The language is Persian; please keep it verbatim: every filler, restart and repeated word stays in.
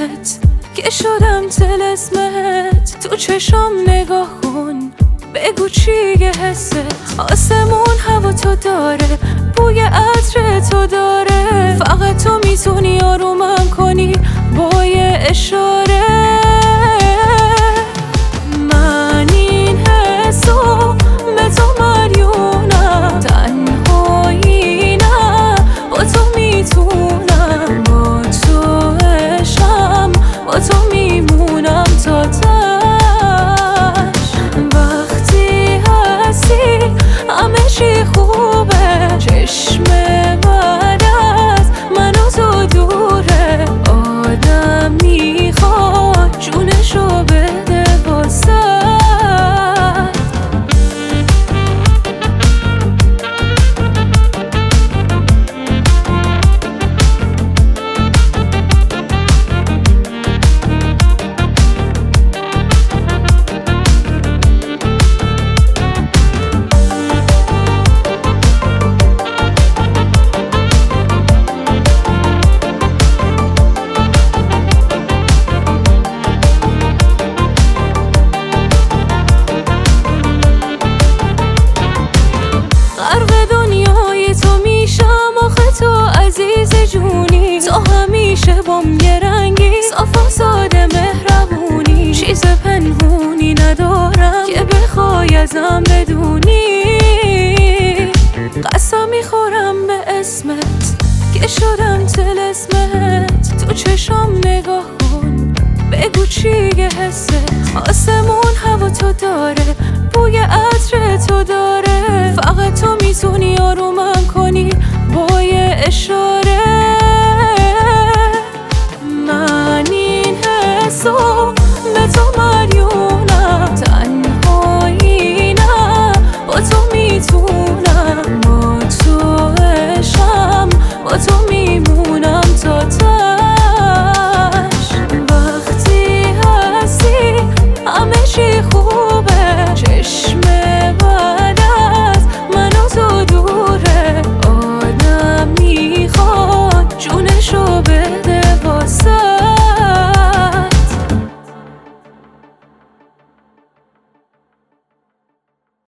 اسمت که شدم طلسمت. تو چشام نگاه کن بگو چیه حست. آسمون هوا تو داره، بوی عطر تو داره. فقط تو میتونی آرومم کنی با یه اشاره. من این حسو به تو مدیونم، تنهایی نه با تو میتونم. با تو عشقم، با تو میمونم تا تش. وقتی هستی همه چی خوبه، چشم بعد از من و تو دوره. آدم میخواد جونشو بده واسه. تو همیشه بام یه رنگی، صاف و ساده مهربونی. چیز پنهونی ندارم که بخوای ازم بدونی. قسم میخورم به اسمت که شدم طلسمت. تو چشام نگاه کن بگو چیه حست. آسمون هوا تو داره، بوی عطر تو داره. فقط تو میتونی آرومم کنی با یه اشاره.